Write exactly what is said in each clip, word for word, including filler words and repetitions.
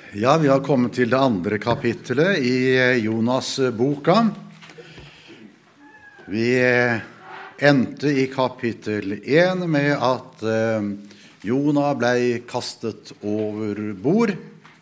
Ja, vi har kommet til det andre kapittelet i Jonas-boka. Vi endte i kapittel én med at Jonah ble kastet over bord.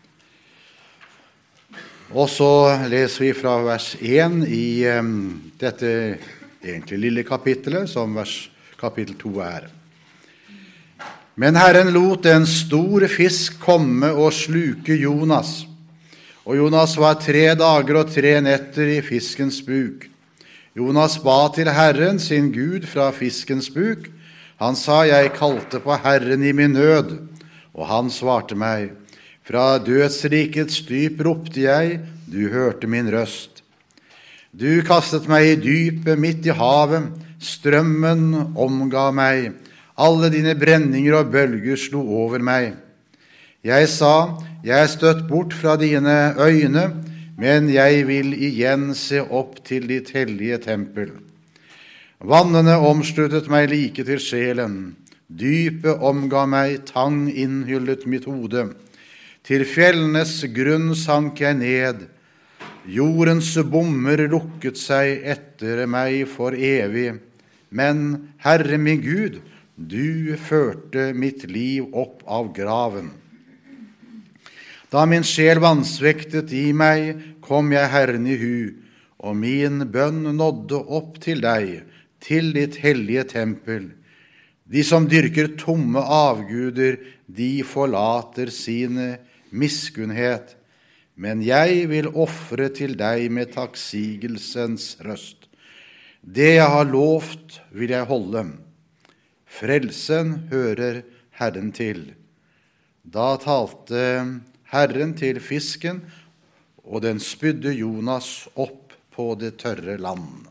Og så leser vi fra vers én i dette egentlig lille kapittelet, som vers kapittel to er. Men Herren lot en stor fisk komme og sluke Jonas. Og Jonas var tre dager og tre netter i fiskens buk. Jonas ba til Herren, sin Gud, fra fiskens buk. Han sa, jeg kalte på Herren i min nød. Og han svarte meg, fra dødsrikets dyp ropte jeg, du hørte min røst. Du kastet meg i dypet midt i havet, strømmen omga meg. Alle dine brenninger og bølger slo over meg. Jeg sa, jeg er støtt bort fra dine øyne, men jeg vil igjen se opp til ditt hellige tempel. Vannene omsluttet meg like til sjelen. Dypet omga meg, tang innhyllet mitt hode. Til fjellenes grunn sank jeg ned. Jordens bommer lukket seg etter meg for evig. Men Herre min Gud, du førte mitt liv opp av graven. Da min sjel vansvektet i meg, kom jeg Herren i hu, og min bønn nådde opp til deg, til ditt hellige tempel. De som dyrker tomme avguder, de forlater sine miskunnhet, men jeg vil offre til deg med takksigelsens røst. Det jeg har lovt, vil jeg holde. Frelsen hører Herren til. Da talte Herren til fisken, og den spydde Jonas opp på det tørre land.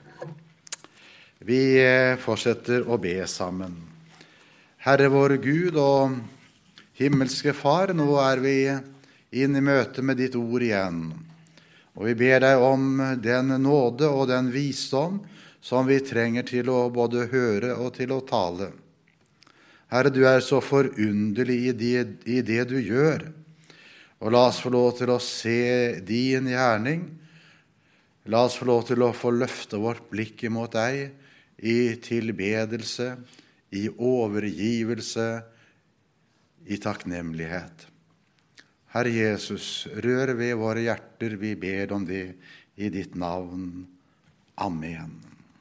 Vi fortsetter å be sammen. Herre vår Gud og himmelske Far, nå er vi inn i møte med ditt ord igjen. Og vi ber deg om den nåde og den visdom som vi trenger til å både høre og til å tale. Herre, du er så forunderlig i det, i det du gjør, og la oss få lov til å se din gjerning. La oss få lov til å få løfte vårt blikk imot deg i tilbedelse, i overgivelse, i takknemlighet. Herre Jesus, rør ved våre hjerter, vi ber om det i ditt navn. Amen.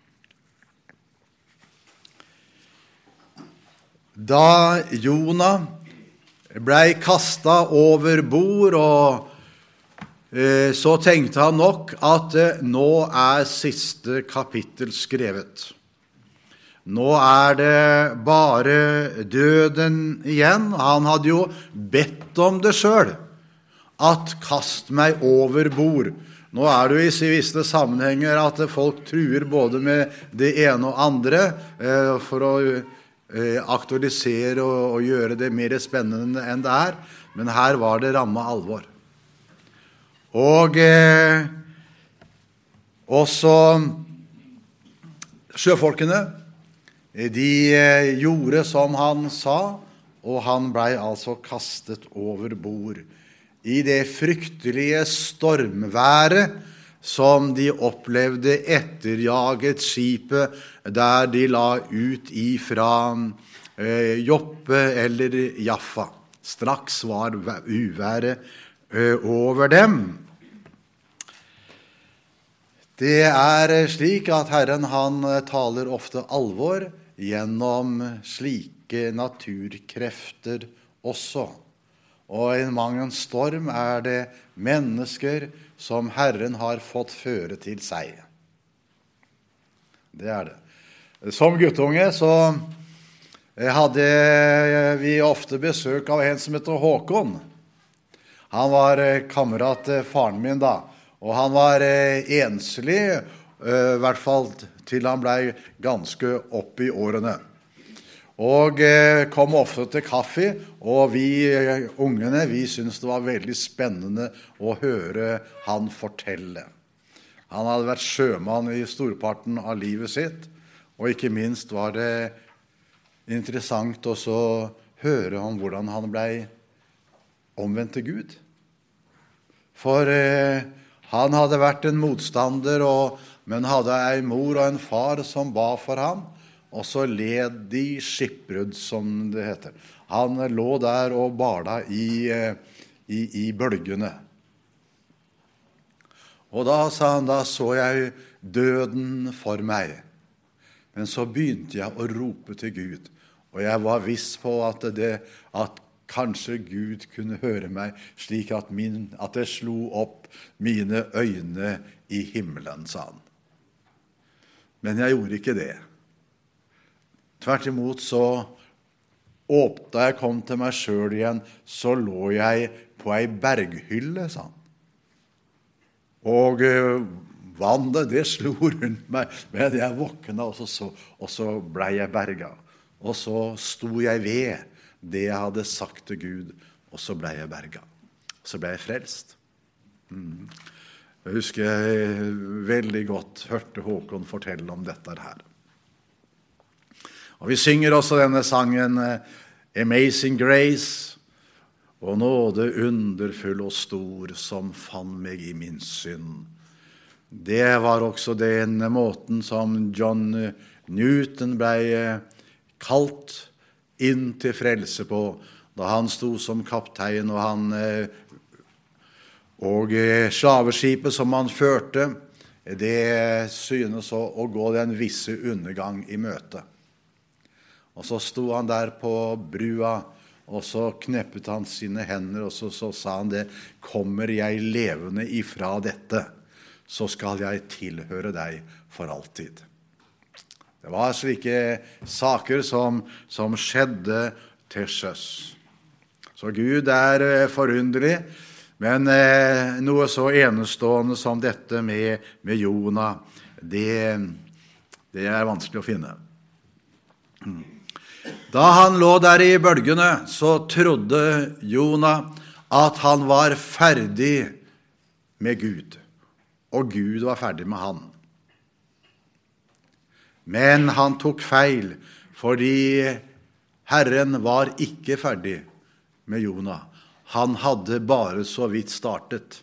Da Jonah ble kastet over bord, og eh, så tenkte han nok at eh, nå er siste kapittel skrevet. Nå er det bare døden igjen. Han hadde jo bedt om det selv, at kast meg over bord. Nå er det jo i visse sammenhenger at folk truer både med det ene og andre eh, for å aktualisere og, og gjøre det mer spennende enn det er, men her var det ramme alvor. Og eh, også sjøfolkene, de eh, gjorde som han sa, og han ble altså kastet over bord i det fryktelige stormværet som de opplevde etterjaget skipet der de la ut ifra eh, Joppe eller Jaffa. Straks var uværet eh, over dem. Det er slik at Herren han taler ofte alvor gjennom slike naturkrefter også. Og i mang en storm er det mennesker som Herren har fått føre til seg. Det er det. Som guttunge så hadde vi ofte besøk av en som heter Håkon. Han var kamerat til faren min da, og han var enslig, i hvert fall til han ble ganske opp i årene. Og kom ofte til kaffe, og vi ungene, vi syntes det var veldig spennende å høre han fortelle. Han hadde vært sjømann i storparten av livet sitt, og ikke minst var det interessant også å høre om hvordan han ble omvendt til Gud. For eh, han hadde vært en motstander, og, men hadde en mor og en far som ba for ham, og så led de skipbrudd, som det heter. Han lå der og bada i, i, i bølgene. Og da sa han, da så jeg døden for meg. Men så begynte jeg å rope til Gud, og jeg var viss på at, det, at kanskje Gud kunne høre meg, slik at, min, at det slo opp mine øyne i himmelen, sa han. Men jeg gjorde ikke det. Tvert imot så åpnet jeg kom til meg selv igjen, så lå jeg på ei berghylle, sa han. Og uh, vannet, det slo rundt meg, men jeg våknet, og så, og så ble jeg berget. Og så sto jeg ved det jeg hadde sagt til Gud, og så ble jeg berget. Så ble jeg frelst. Mm. Jeg husker jeg veldig godt hørte Håkon fortelle om dette her. Og vi synger også denne sangen Amazing Grace, og nåde underfull og stor som fann meg i min synd. Det var også den måten som John Newton ble kalt inn til frelse på, da han sto som kaptein, og han og slaveskipet som han førte, det synes å, å gå den visse undergang i møte. Og så sto han der på brua, og så kneppet han sine hender, og så, så sa han det, kommer jeg levende ifra dette, så skal jeg tilhøre deg for alltid. Det var slike saker som, som skjedde til sjøs. Så Gud er forunderlig, men eh, noe så enestående som dette med, med Jona, det, det er vanskelig å finne. Da han lå der i bølgene, så trodde Jona at han var ferdig med Gud, og Gud var ferdig med han. Men han tok feil, fordi Herren var ikke ferdig med Jona. Han hadde bare så vidt startet.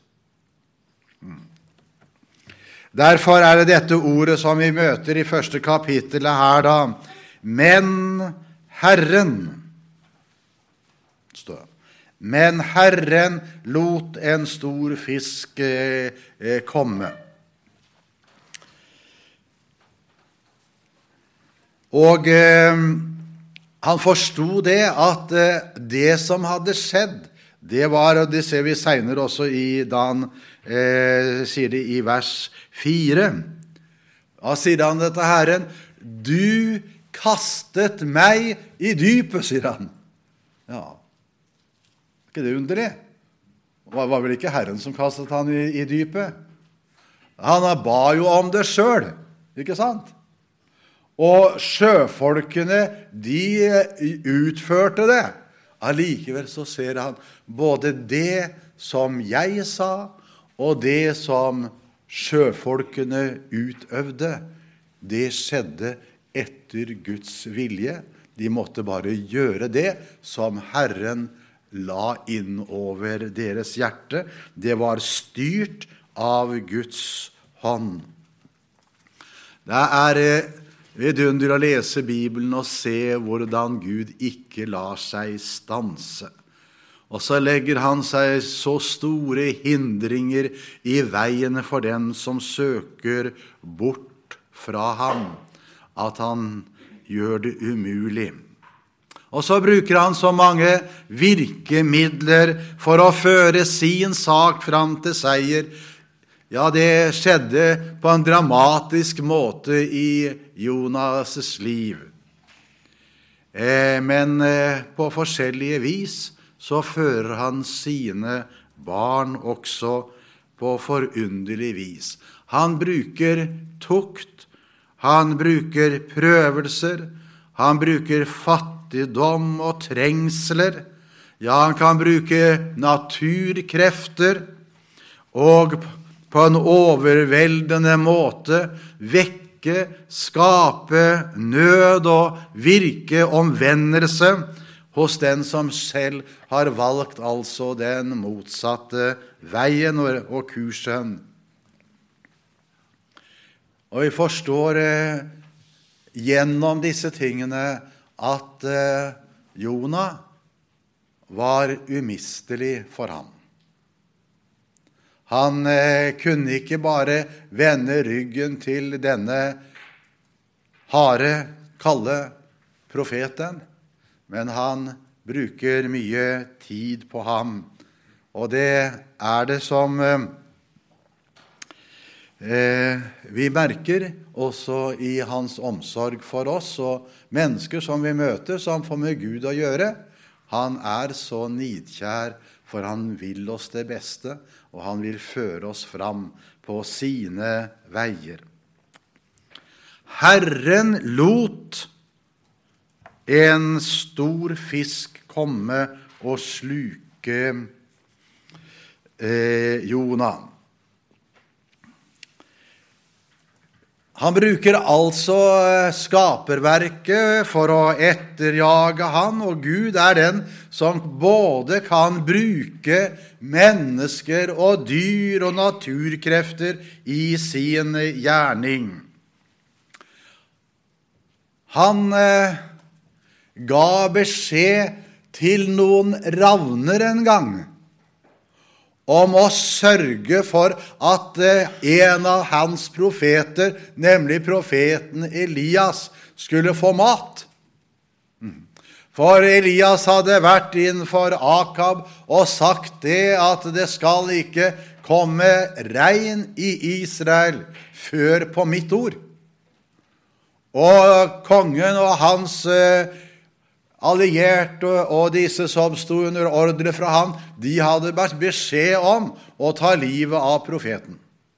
Derfor er det dette ordet som vi møter i første kapittelet her da. Men Herren, står det. Men Herren lot en stor fisk eh, eh, komme. Og eh, han forstod det, at eh, det som hadde skjedd, det var, og det ser vi senere også i Dan, eh, sier det i vers fire. Da sier han dette Herren, du kastet meg i dypet, sier han. Ja, er ikke det underlig? Det var vel ikke Herren som kastet han i, i dypet? Han ba jo om det selv, ikke sant? Og sjøfolkene, de utførte det. Allikevel så ser han både det som jeg sa, og det som sjøfolkene utøvde. Det skjedde etter Guds vilje. De måtte bare gjøre det som Herren la inn over deres hjerte. Det var styrt av Guds hånd. Det er vidunder å lese Bibelen og se hvordan Gud ikke lar seg stanse. Og så legger han seg så store hindringer i veien for den som søker bort fra ham, at han gjør det umulig. Og så bruker han så mange virkemidler for å føre sin sak fram til seier. Ja, det skjedde på en dramatisk måte i Jonas' liv. Eh, men eh, på forskjellige vis så fører han sine barn også på forunderlig vis. Han bruker tukt, han bruker prøvelser, han bruker fattigdom og trengsler. Ja, han kan bruke naturkrefter og på en overveldende måte vekke, skape nød og virke omvendelse hos den som selv har valgt altså den motsatte veien og kursen. Og vi forstår eh, gjennom disse tingene at eh, Jonah var umistelig for ham. Han eh, kunne ikke bare vende ryggen til denne harde, kalde profeten, men han bruker mye tid på ham. Og det er det som eh, eh, vi merker også i hans omsorg for oss, og mennesker som vi møter, som får med Gud å gjøre. Han er så nidkjær, for han vil oss det beste, og han vil føre oss fram på sine veier. Herren lot en stor fisk komme og sluke eh, Jonah. Han bruker altså skaperverket for å etterjage han, og Gud er den som både kan bruke mennesker og dyr og naturkrefter i sin gjerning. Han eh, ga beskjed til noen ravner en gang om å sørge for at en av hans profeter, nemlig profeten Elias, skulle få mat. For Elias hadde vært innenfor Akab og sagt det at det skal ikke komme regn i Israel før på mitt ord. Og kongen og hans allierte og disse som stod under ordre fra ham, de hadde vært beskjed om å ta livet av profeten.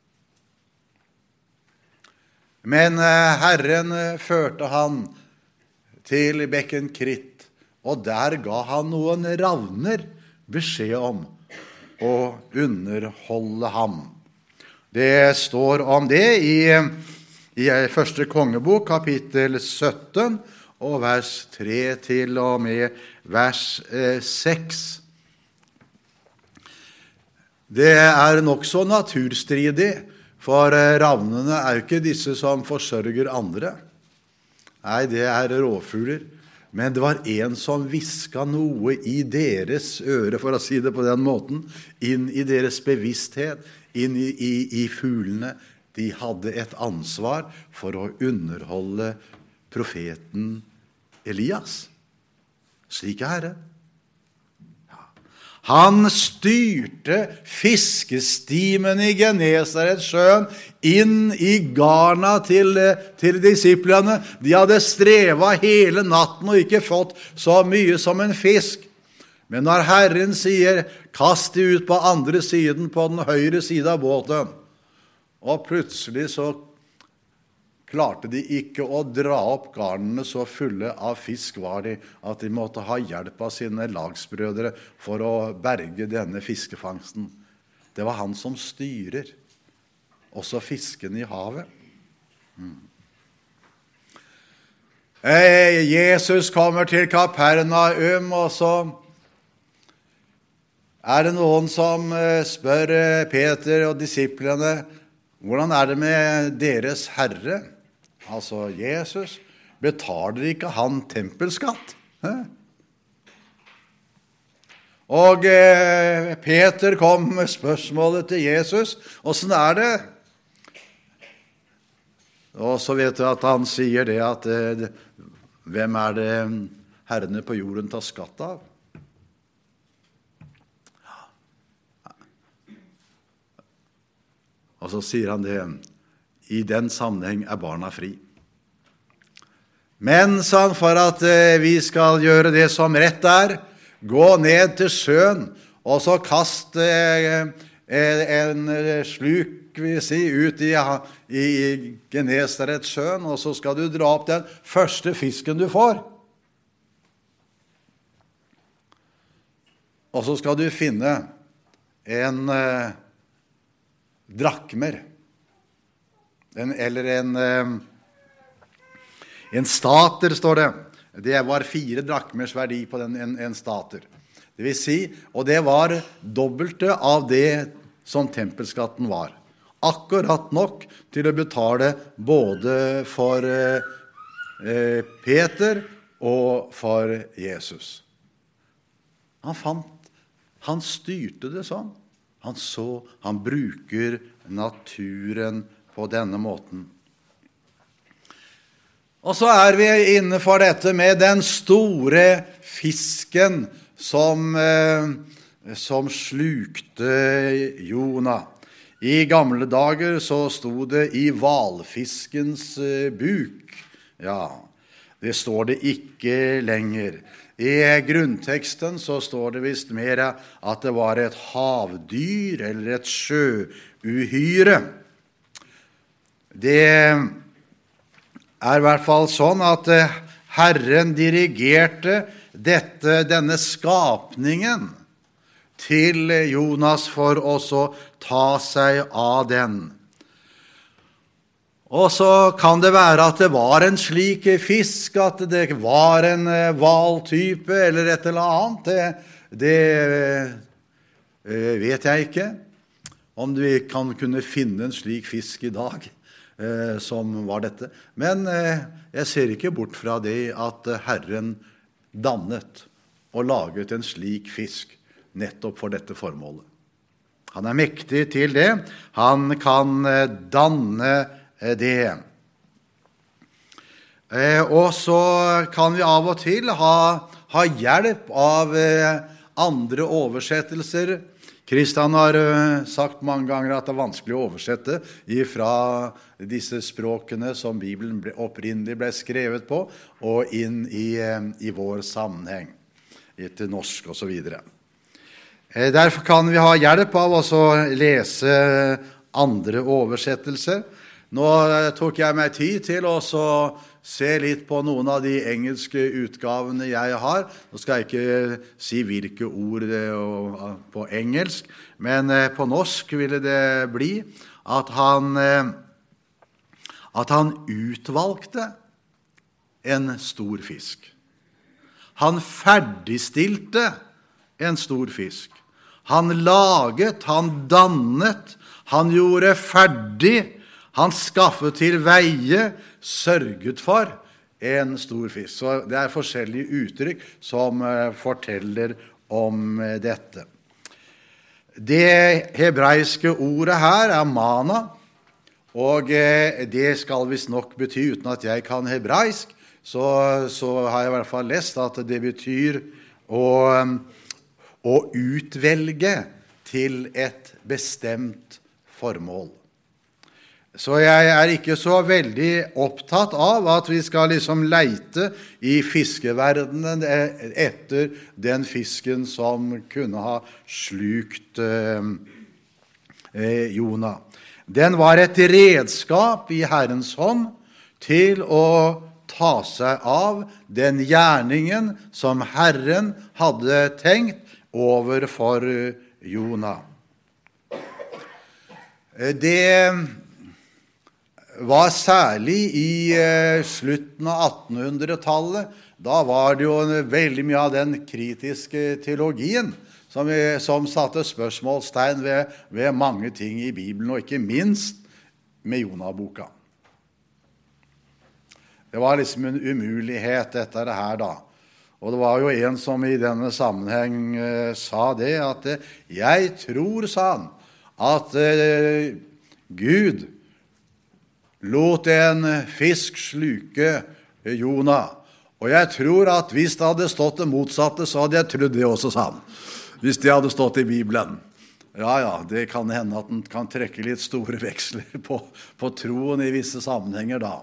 Men Herren førte han til bekken Kritt, og der ga han noen ravner beskjed om å underholde ham. Det står om det i, i første kongebok, kapittel sytten, og vers tre til og med vers eh, seks. Det er nok så naturstridig, for eh, ravnene er jo ikke disse som forsørger andre. Nei, det er råfugler. Men det var en som visket noe i deres øre, for å si det på den måten, inn i deres bevissthet, inn i, i, i fuglene. De hadde et ansvar for å underholde profeten Elias. Slik er Herre. Ja. Han styrte fiskestimen i Genesaretsjøen inn i garna til, til disiplene. De hadde strevet hele natten og ikke fått så mye som en fisk. Men når Herren sier, kast de ut på andre siden, på den høyre siden av båten, og plutselig så klarte de ikke å dra opp garnene, så fulle av fisk var de, at de måtte ha hjelp av sine lagsbrødre for å berge denne fiskefangsten. Det var han som styrer, også fisken i havet. Mm. Hey, Jesus kommer til Kapernaum, og så er det noen som spør Peter og disiplene, hvordan er det med deres Herre? Altså Jesus, betaler ikke han tempelskatt? Hæ? Og eh, Peter kom med spørsmålet til Jesus, hvordan er det? Og så vet du at han sier det at eh, hvem er det herrene på jorden tar skatt av? Og så sier han det, i den sammenheng er barna fri. Men, sa han, for at vi skal gjøre det som rett er, gå ned til sjøen, og så kast en sluk, vil si, ut i, i Genesaretsjøen, og så skal du dra opp den første fisken du får. Og så skal du finne en eh, drakmer, en, eller en, eh, en stater, står det, Det var fire drakmers verdi på den, en, en stater. Det vil si, og det var dobbelte av det som tempelskatten var. Akkurat nok til å betale både for eh, Peter og for Jesus. Han fant, han styrte det sånn. Han så, han bruker naturen på denne måten. Og så er vi inne for dette med den store fisken som, eh, som slukte Jonah. I gamle dager så sto det i hvalfiskens eh, buk. Ja, det står det ikke lenger. I grunnteksten så står det visst mer at det var et havdyr eller et sjøuhyre. Det er i hvert fall sånn at Herren dirigerte dette, denne skapningen til Jonas for å så ta seg av den. Og så kan det være at det var en slik fisk, at det var en hvaltype eller et eller annet. Det, det vet jeg ikke. Om vi kan kunne finne en slik fisk i dag eh, som var dette. Men eh, jeg ser ikke bort fra det at Herren dannet og laget en slik fisk nettopp for dette formålet. Han er mektig til det. Han kan danne det. Eh, og så kan vi av og til ha, ha hjelp av eh, andre oversettelser. Kristian har eh, sagt mange ganger at det er vanskelig å oversette fra disse språkene som Bibelen ble, opprinnelig ble skrevet på, og inn i, eh, i vår sammenheng, til norsk og så videre. Eh, derfor kan vi ha hjelp av å lese andre oversettelser. Nå tok jeg meg tid til å se litt på noen av de engelske utgavene jeg har. Nå skal jeg ikke si hvilke ord på engelsk, men på norsk ville det bli at han, at han utvalgte en stor fisk. Han ferdigstilte en stor fisk. Han laget, han dannet, han gjorde ferdig. Han skaffet til veie, sørget for en stor fisk. Så det er forskjellige uttrykk som uh, forteller om uh, dette. Det hebraiske ordet her er mana, og uh, det skal visst nok bety, uten at jeg kan hebraisk, så, så har jeg i hvert fall lest at det betyr å, um, å utvelge til et bestemt formål. Så jeg er ikke så veldig opptatt av at vi skal liksom leite i fiskeverdenen etter den fisken som kunne ha slukt eh, Jonah. Den var et redskap i Herrens hånd til å ta seg av den gjerningen som Herren hadde tenkt overfor Jonah. Det var særlig i eh, slutten av attenhundretallet. Da var det jo veldig mye av den kritiske teologien som, vi, som satte spørsmålstegn ved, ved mange ting i Bibelen, og ikke minst med Jonah-boka. Det var liksom en umulighet etter det her da. Og det var jo en som i denne sammenheng eh, sa det, at eh, jeg tror, sa han, at eh, Gud lot en fisk sluke Jonah. Og jeg tror at hvis det hadde stått det motsatte, så hadde jeg trodd det også, sa han. Hvis det hadde stått i Bibelen. Ja, ja, det kan hende at den kan trekke litt store veksler på, på troen i visse sammenhenger da.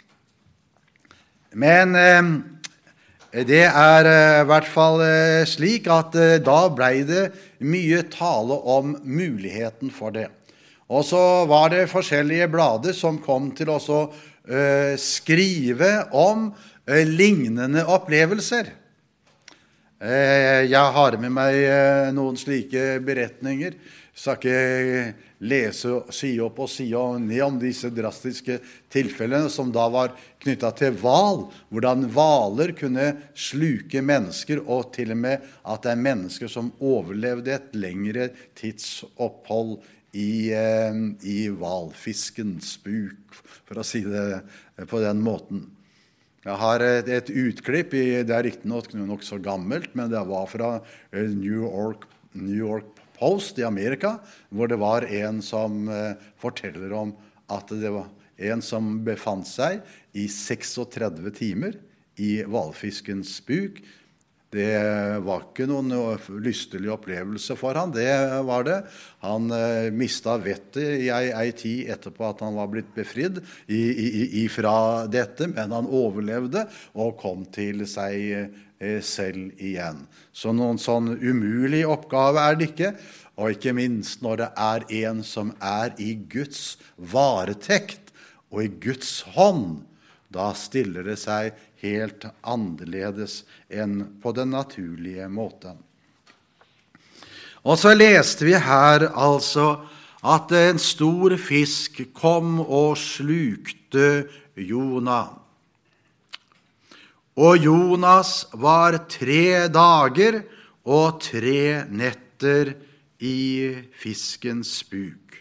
Men eh, det er eh, i hvert fall eh, slik at eh, da ble det mye tale om muligheten for det. Og så var det forskjellige blader som kom til å uh, skrive om uh, lignende opplevelser. Eh, jeg har med meg eh, noen slike beretninger. Jeg skal ikke lese og si opp og si ned om disse drastiske tilfellene som da var knyttet til hval, hvordan hvaler kunne sluke mennesker, og til og med at det er mennesker som overlevde et lengre tidsopphold i, eh, i hvalfiskens buk, for å si det på den måten. Jeg har et, et utklipp, i, det er ikke nok, nok så gammelt, men det var fra New York, New York Post i Amerika, hvor det var en som eh, forteller om at det var en som befant seg i tretiseks timer i hvalfiskens buk. Det var ikke noen lystelig opplevelse for han, det var det. Han eh, mistet vettet i ei, ei tid etterpå at han var blitt befridd i, i, ifra dette, men han overlevde og kom til seg eh, selv igjen. Så noen sånn umulig oppgave er det ikke, og ikke minst når det er en som er i Guds varetekt og i Guds hånd, da stiller det seg helt annerledes enn på den naturlige måten. Og så leste vi her altså at en stor fisk kom og slukte Jonah. Og Jonas var tre dager og tre netter i fiskens buk.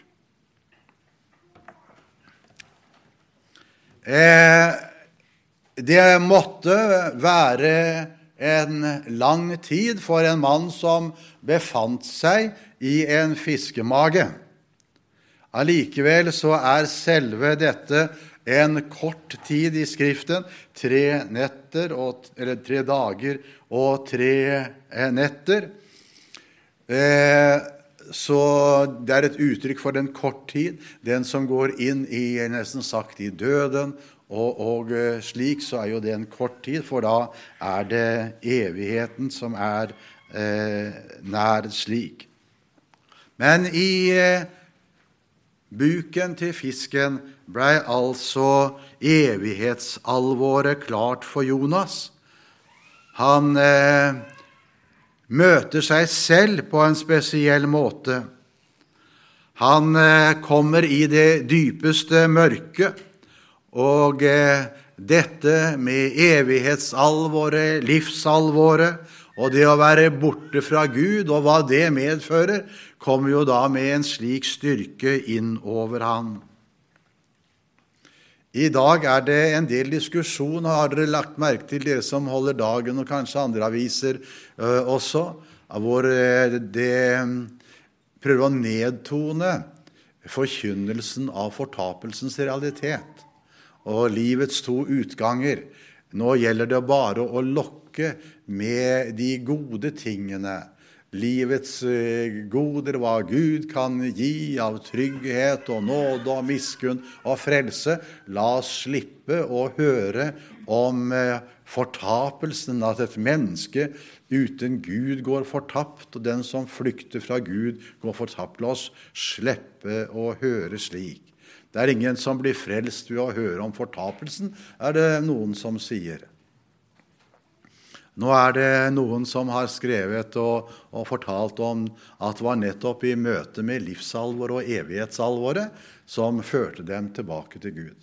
Eh, det måtte være en lang tid for en mann som befant seg i en fiskemage. Allikevel så er selve dette en kort tid i skriften, tre netter, og, eller tre dager og tre netter. Eh, så det er et uttrykk for den kort tid, den som går inn i, nesten sagt, i døden, og, og slik så er jo det en kort tid, for da er det evigheten som er eh, nær slik. Men i eh, buken til fisken ble altså evighetsalvoret klart for Jonas. Han eh, møter seg selv på en spesiell måte. Han eh, kommer i det dypeste mørke, og eh, dette med evighetsalvoret, livsalvoret, og det å være borte fra Gud, og hva det medfører, kommer jo da med en slik styrke inn over han. I dag er det en del diskusjon, og har dere lagt merke til dere som holder dagen, og kanskje andre aviser uh, også, hvor uh, det prøver å nedtone forkynnelsen av fortapelsens realitet, og livets to utganger. Nå gjelder det bare å lokke med de gode tingene, livets goder, hva Gud kan gi av trygghet og nåde og miskunn og frelse. La oss slippe å høre om fortapelsen, at et menneske uten Gud går fortapt, og den som flykter fra Gud går fortapt. La oss slippe å høre slik. Det er ingen som blir frelst ved å høre om fortapelsen, er det noen som sier. Nå er det noen som har skrevet og, og fortalt om at det var nettopp i møte med livsalvor og evighetsalvoret som førte dem tilbake til Gud.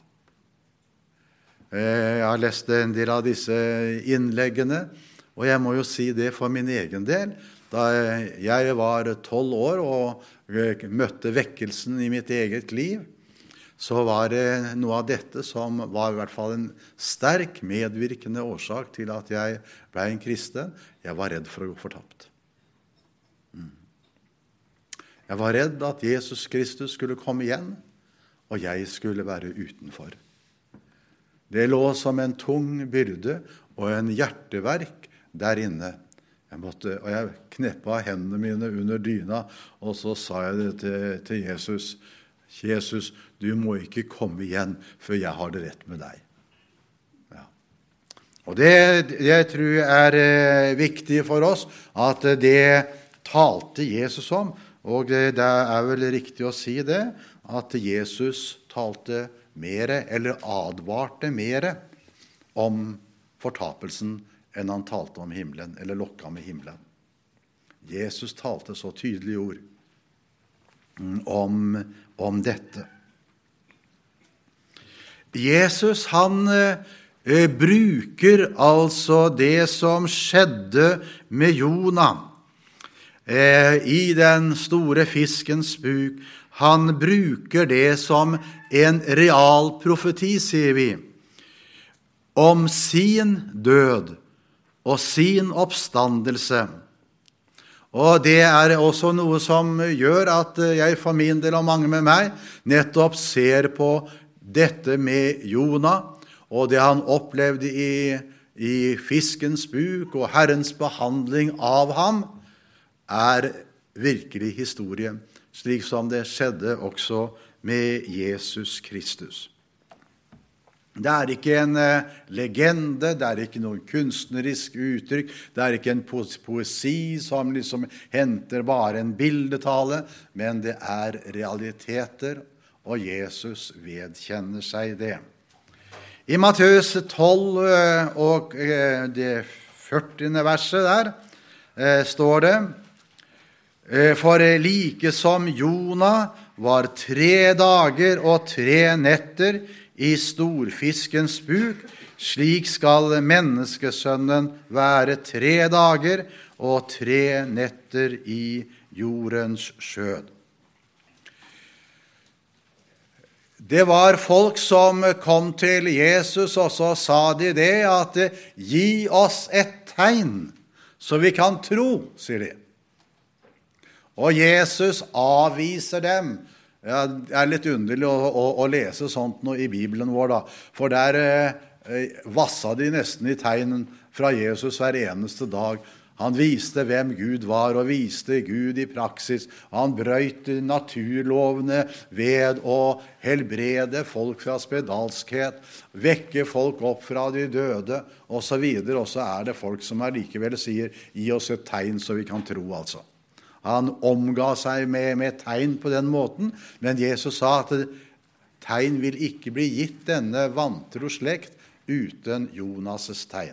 Jeg har lest en del av disse innleggene, og jeg må jo si det for min egen del. Da jeg var tolv år og møtte vekkelsen i mitt eget liv, så var det noe av dette som var i hvert fall en sterk medvirkende årsak til at jeg ble en kristen. Jeg var redd for å gå fortapt. Mm. Jeg var redd at Jesus Kristus skulle komme igjen, og jeg skulle være utenfor. Det lå som en tung byrde og en hjerteverk der inne. Jeg måtte, og jeg kneppet hendene mine under dyna, og så sa jeg det til, til Jesus. Jesus, du må ikke komme igjen før jeg har det rett med deg. Ja. Og det, det jeg tror er eh, viktig for oss, at det talte Jesus om, og det, det er vel riktig å si det, at Jesus talte mere, eller advarte mere, om fortapelsen enn han talte om himmelen, eller lokka med himmelen. Jesus talte så tydelige ord om, om dette. Jesus, han eh, bruker altså det som skjedde med Jona eh, i den store fiskens buk. Han bruker det som en real profeti, sier vi, om sin død og sin oppstandelse. Og det er også noe som gjør at jeg for min del og mange med meg nettopp ser på dette med Jona, og det han opplevde i, i fiskens buk, og Herrens behandling av ham, er virkelig historie, slik som det skjedde også med Jesus Kristus. Det er ikke en uh, legende, det er ikke noen kunstnerisk uttrykk, det er ikke en poesi som liksom henter bare en bildetale, men det er realiteter, og Jesus vedkjenner seg det. I Matteus tolv uh, og uh, det førtiende verset der uh, står det, uh, for like som Jona var tre dager og tre netter i storfiskens buk, slik skal menneskesønnen være tre dager og tre netter i jordens skjød. Det var folk som kom til Jesus, og så sa de det, at gi oss et tegn, så vi kan tro, sier de. Og Jesus avviser dem. Ja, det er litt underlig å, å, å lese sånt nå i Bibelen vår, da. For der eh, vassa de nesten i tegnen fra Jesus hver eneste dag. Han viste hvem Gud var, og viste Gud i praksis. Han brøt naturlovene ved å helbrede folk fra spedalskhet, vekke folk opp fra de døde, og så videre. Og så er det folk som allikevel sier, gi oss et tegn så vi kan tro, altså. Han omga seg med, med tegn på den måten, men Jesus sa at tegn vil ikke bli gitt denne vantro slekt uten Jonas' tegn.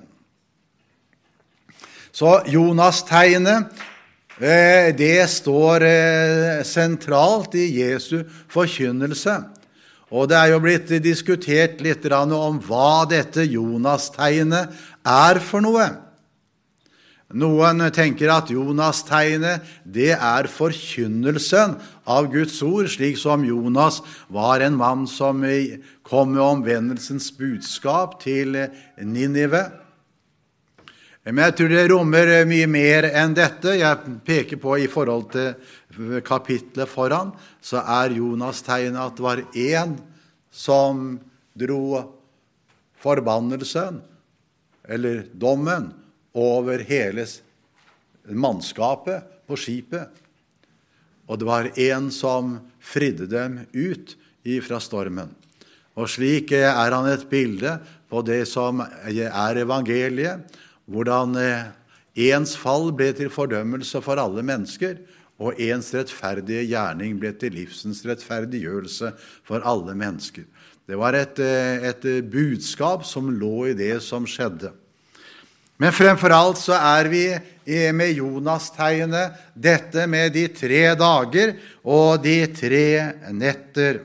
Så Jonas-tegnet, eh, det står eh, sentralt i Jesu forkynnelse. Og det er jo blitt diskutert litt om hva dette Jonas-tegnet er for noe. Noen tenker at Jonas-tegnet, det er forkynnelsen av Guds ord, slik som Jonas var en mann som kom med omvendelsens budskap til Ninive. Men jeg tror det rommer mye mer enn dette. Jeg peker på i forhold til kapitlet foran, så er Jonas-tegnet at det var en som dro forbannelsen, eller dommen, over hele mannskapet på skipet. Og det var en som fridde dem ut fra stormen. Og slik er han et bilde på det som er evangeliet, hvordan ens fall ble til fordømmelse for alle mennesker, og ens rettferdige gjerning ble til livsens rettferdiggjørelse for alle mennesker. Det var et, et budskap som lå i det som skjedde. Men fremfor alt så er vi med Jonas-tegnet, dette med de tre dager og de tre netter.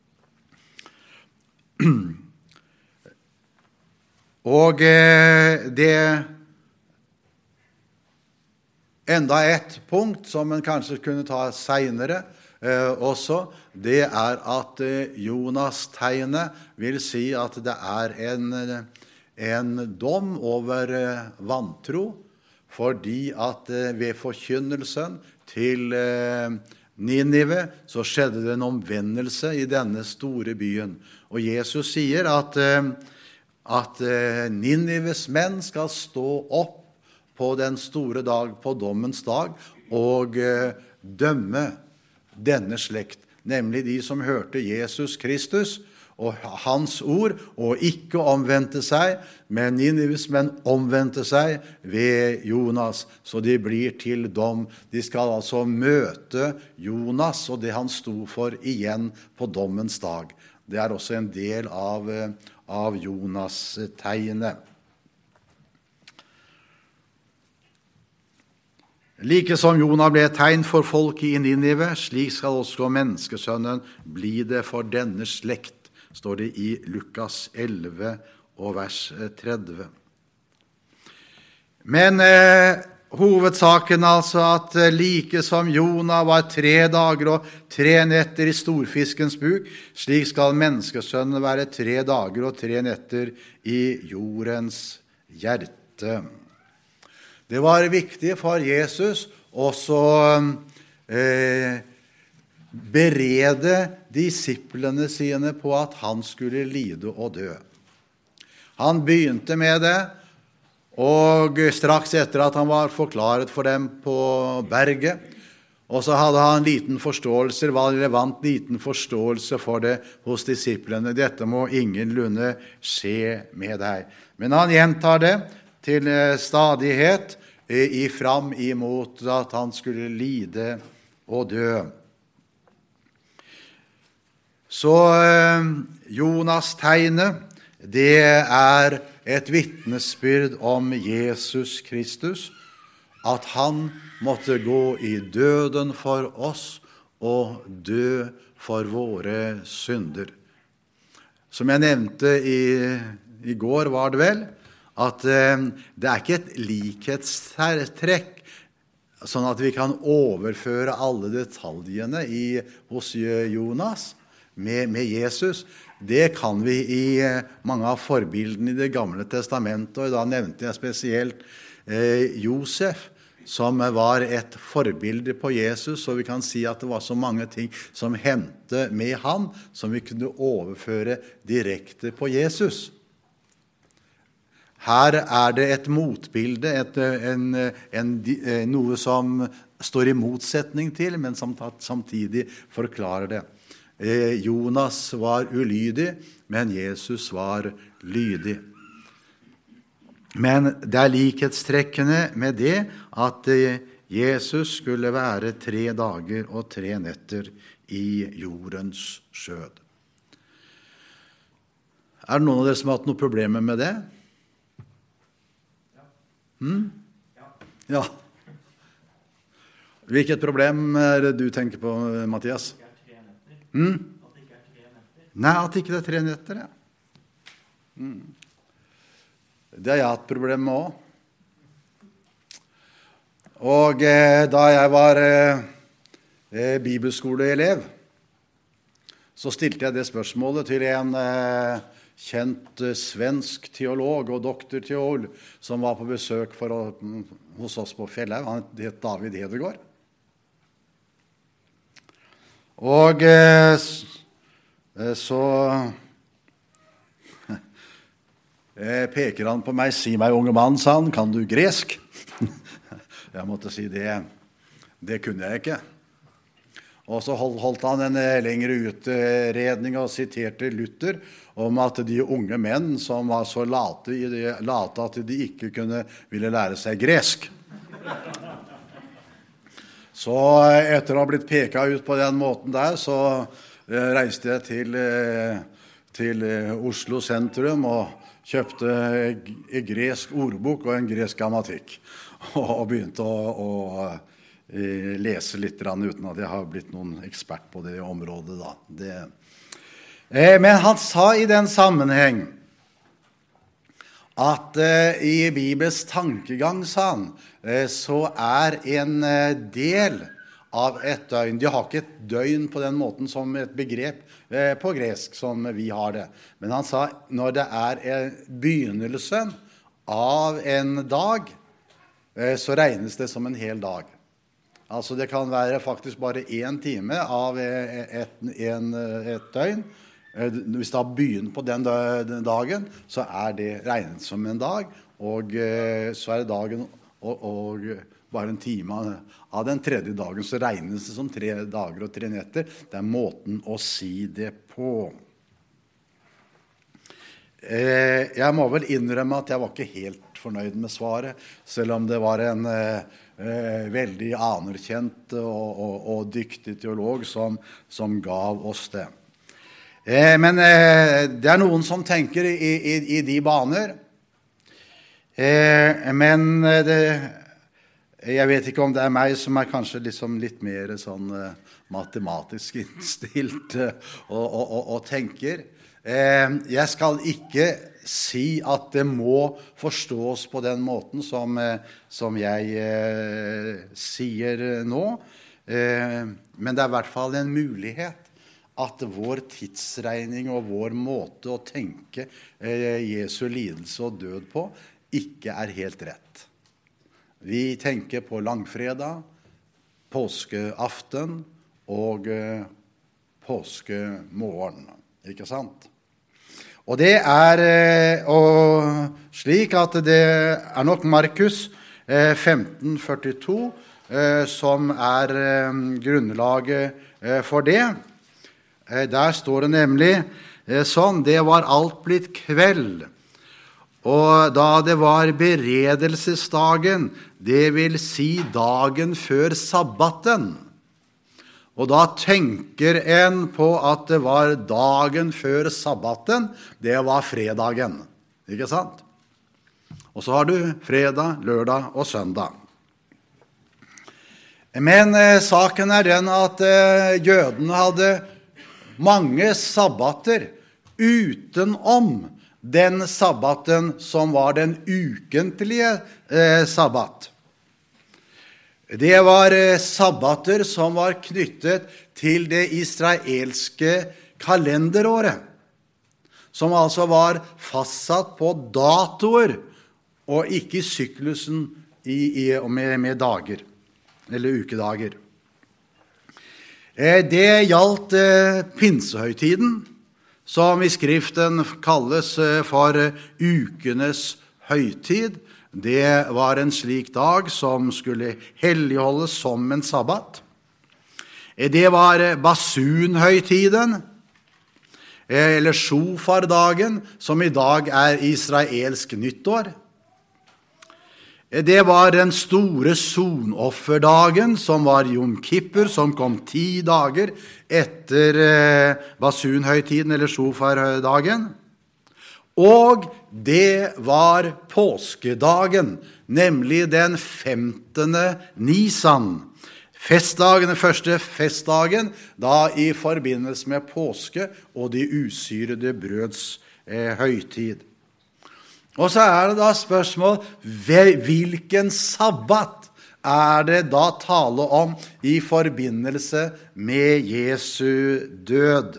Og det enda et punkt som man kanskje kunne ta senere også, det er at Jonas-tegnet vil si at det er en en dom over vantro, fordi at ved forkynnelsen til Ninive så skjedde det en omvendelse i denne store byen. Og Jesus sier at, at Ninives menn skal stå opp på den store dag, på dommens dag, og dømme denne slekt, nemlig de som hørte Jesus Kristus, og hans ord, og ikke omvendte seg, men Ninives menn omvendte seg ved Jonas, så de blir til dom. De skal altså møte Jonas, og det han sto for igjen på dommens dag. Det er også en del av, av Jonas-tegnet. Like som Jona ble et tegn for folk i Ninive, slik skal også menneskesønnen bli det for denne slekt, står det i Lukas elleve og vers tretti. Men eh, hovedsaken altså at eh, like som Jona var tre dager og tre netter i storfiskens buk, slik skal menneskesønnen være tre dager og tre netter i jordens hjerte. Det var viktig for Jesus også eh, berede disiplene sine på at han skulle lide og dø. Han begynte med det, og straks etter at han var forklaret for dem på berget, og så hadde han liten forståelse, var relevant liten forståelse for det hos disiplene. Dette må ingenlunde skje med deg. Men han gjentar det til stadighet i fram imot at han skulle lide og dø. Så Jonas tegnet, det er et vittnesbyrd om Jesus Kristus, at han måtte gå i døden for oss og dø for våre synder. Som jeg nevnte i, i går, var det vel, at eh, det er ikke et likhetstrekk, sånn at vi kan overføre alle detaljene i, hos Jonas med, med Jesus. Det kan vi i eh, mange av forbildene i det gamle testamentet, og da nevnte jeg spesielt eh, Josef, som var et forbilde på Jesus, og vi kan si at det var så mange ting som hendte med han, som vi kunne overføre direkte på Jesus. Her er det et motbilde, et, en, en, noe som står i motsetning til, men som samtidig forklarer det. Jonas var ulydig, men Jesus var lydig. Men det er likhetstrekkene med det at Jesus skulle være tre dager og tre netter i jordens skjød. Er det noen av dere som har hatt noen problemer med det? Hmm? Ja. Hvilket problem er det du tenker på, Mathias? Hmm? At det ikke er tre netter. Nei, at det ikke er tre netter, ja. Hmm. Det har jeg hatt problem med også. Og eh, da jeg var eh, bibelskoleelev, så stilte jeg det spørsmålet til en eh, kjent eh, svensk teolog og doktorteolog som var på besøk for å, hos oss på Fjellhaug. Han het David Hedegaard. Og eh, så eh, peker han på meg, si meg unge mann, sa han, kan du gresk? Jeg måtte si det, det kunne jeg ikke. Og så holdt han en lengre utredning og siterte Luther om at de unge menn som var så late, late at de ikke kunne, ville lære seg gresk. Så etter å ha blitt peket ut på den måten der, så reiste jeg til, til Oslo sentrum og kjøpte en gresk ordbok og en gresk grammatikk. Og begynte å, å lese litt uten at jeg har blitt noen ekspert på det området da. Det. Men han sa i den sammenheng at uh, i Bibels tankegang, sa han, uh, så er en uh, del av et døgn. De har ikke et døgn på den måten som et begrep uh, på gresk som vi har det. Men han sa når det er uh, begynnelsen av en dag, uh, så regnes det som en hel dag. Altså det kan være faktisk bare en time av et, en, et døgn. Hvis det har begynt på den dagen, så er det regnet som en dag, og så er det dagen og, og bare en time av den tredje dagen, så regnes det som tre dager og tre netter. Det er måten å si det på. Jeg må vel innrømme at jeg var ikke helt fornøyd med svaret, selv om det var en eh, veldig anerkjent og, og, og dyktig teolog som, som gav oss det. Eh, men eh, det er noen som tenker i, i, i de baner. Eh, men det, Jeg vet ikke om det er meg som er kanskje liksom litt mer sånn uh, matematisk innstilt uh, og, og, og, og tenker. Uh, jeg skal ikke si at det må forstås på den måten som, uh, som jeg uh, sier nå. Uh, men det er i hvert fall en mulighet at vår tidsregning og vår måte å tenke uh, Jesu lidelse og død på ikke er helt rett. Vi tenker på langfredag, påskeaften og eh, påskemorgen, ikke sant? Og det er eh, og slik at det er nok Markus eh, femten førtito eh, som er eh, grunnlaget eh, for det. Eh, der står det nemlig eh, sånn, det var alt blitt kveld. Og da det var beredelsesdagen, det vil si dagen før sabbaten. Og da tenker en på at det var dagen før sabbaten, det var fredagen, ikke sant? Og så har du fredag, lørdag og søndag. Men eh, saken er den at eh, jødene hadde mange sabbater utenom den sabbaten som var den ukentlige eh, sabbat. Det var eh, sabbater som var knyttet til det israelske kalenderåret, som altså var fastsatt på datoer, og ikke syklusen i, i, med, med dager, eller ukedager. Eh, det gjaldt eh, pinsehøytiden, som i skriften kalles for ukenes høytid. Det var en slik dag som skulle helligholdes som en sabbat. Det var basunhøytiden, eller shofardagen, som i dag er israelsk nyttår. Det var den store sonofferdagen, som var Jom Kippur, som kom ti dager etter eh, basunhøytiden, eller shofardagen. Og det var påskedagen, nemlig den femtende Nisan. Festdagen, den første festdagen, da i forbindelse med påske og de usyrede brøds eh, høytid. Og så er det da spørsmål, hvilken sabbat er det da tale om i forbindelse med Jesu død?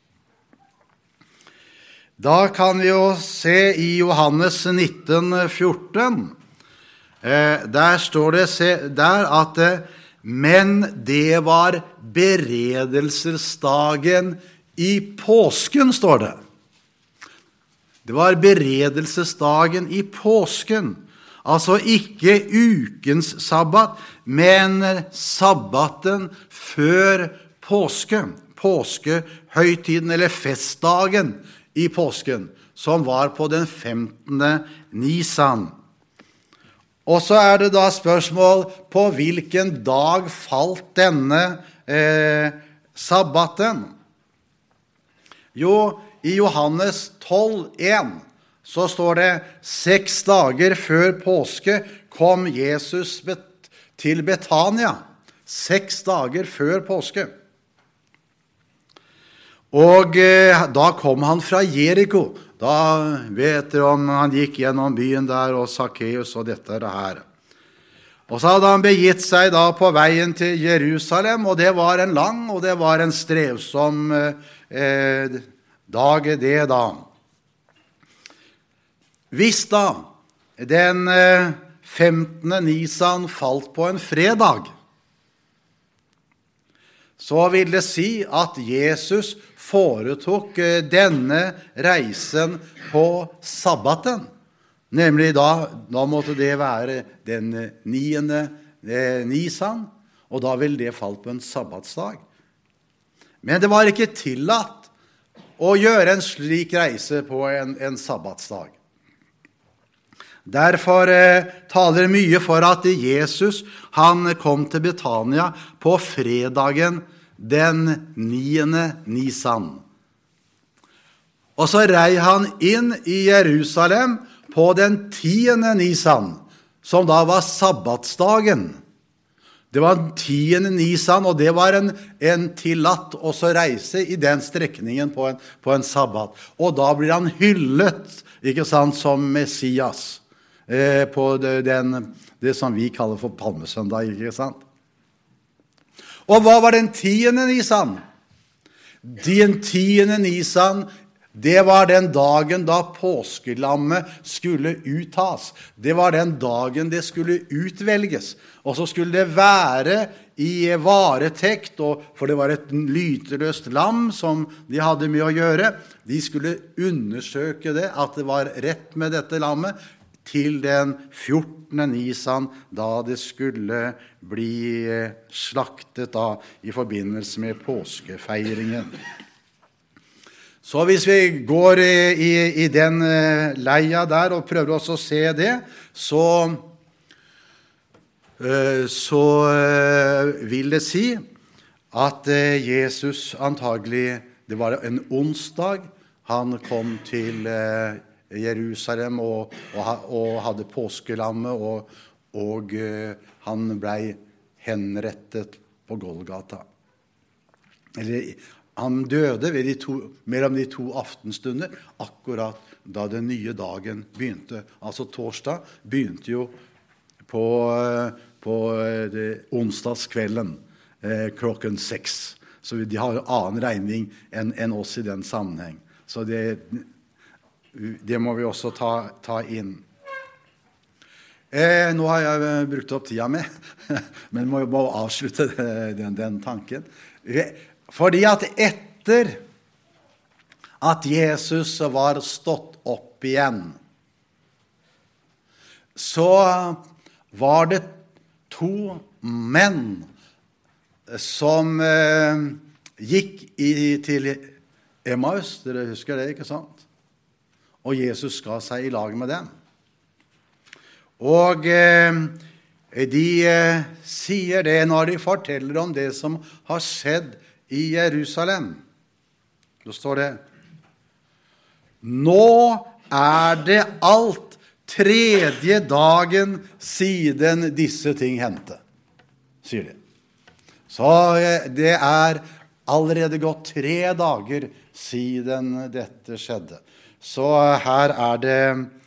Da kan vi jo se i Johannes nitten fjorten, eh, der står det der at men det var beredelsesdagen i påsken, står det. Det var beredelsesdagen i påsken, altså ikke ukens sabbat, men sabbaten før påske, påskehøytiden eller festdagen i påsken, som var på den femtende Nisan. Og så er det da spørsmål på hvilken dag falt denne eh, sabbaten. Jo, i Johannes tolv en så står det seks dager før påske kom Jesus bet- til Betania. Seks dager før påske. Og eh, da kom han fra Jericho. Da vet dere om han gikk gjennom byen der og Zacchaeus og dette er det her. Og så hadde han begitt seg da på veien til Jerusalem, og det var en lang og det var en strevsom eh, dag det da. Hvis da den femtende Nisan falt på en fredag, så vil det si at Jesus foretok denne reisen på sabbaten. Nemlig da, da måtte det være den niende Nisan, og da vil det falle på en sabbatsdag. Men det var ikke tillatt å gjøre en slik reise på en, en sabbatsdag. Derfor eh, taler mye for at Jesus, han kom til Betania på fredagen den niende Nisan. Og så rei han inn i Jerusalem på den tiende Nisan, som da var sabbatsdagen. Det var tiende Nisan, og det var en, en tillatt også reise i den strekningen på en, på en sabbat. Og da blir han hyllet, ikke sant, som Messias, eh, på det, den, det som vi kaller for palmesøndag, ikke sant? Og hva var den tiende Nisan? Den tiende Nisan, det var den dagen da påskelammet skulle uttas. Det var den dagen det skulle utvelges. Og så skulle det være i varetekt, og, for det var et lyteløst lam som de hadde med å gjøre. De skulle undersøke det, at det var rett med dette lammet, til den fjortende Nisan, da det skulle bli slaktet da, i forbindelse med påskefeiringen. Så hvis vi går i, i, i den leia der og prøver også å se det, så, så vil det si at Jesus antagelig, det var en onsdag, han kom til Jerusalem og, og, og hadde påskelammet, og, og han ble henrettet på Golgata. Eller han døde ved de to, mellom de to aftenstunder, akkurat da den nye dagen begynte. Altså torsdag begynte jo på, på det, onsdagskvelden eh, klokken seks. Så de har en annen regning enn, enn oss i den sammenheng. Så det, det må vi også ta, ta inn. Eh, nå har jeg brukt opp tida med, men må jo bare avslutte den, den tanken. Fordi at etter at Jesus var stått opp igjen, så var det to menn som eh, gikk i, til Emmaus, dere husker det, ikke sant? Og Jesus ga seg i lag med dem. Og eh, de eh, sier det når de forteller om det som har skjedd i Jerusalem. Da står det: Nå er det alt tredje dagen siden disse ting hendte, sier de. Så eh, det er allerede gått tre dager siden dette skjedde. Så her er det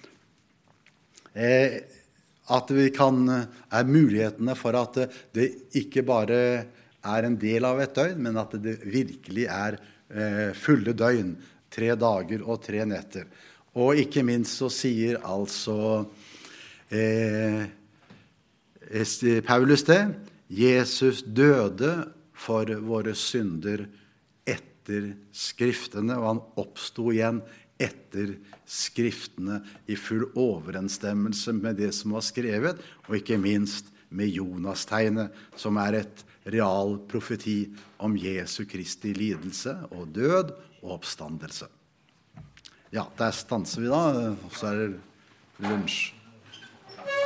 eh, at vi kan, er mulighetene for at det ikke bare er en del av et døgn, men at det virkelig er eh, fulle døgn, tre dager og tre netter. Og ikke minst så sier altså eh, Paulus det: Jesus døde for våre synder etter skriftene, og han oppstod igjen etter skriftene i full overensstemmelse med det som var skrevet, og ikke minst med Jonas-tegnet, som er et real profeti om Jesu Kristi lidelse og død og oppstandelse. Ja, der stanser vi da, og så er det lunsj.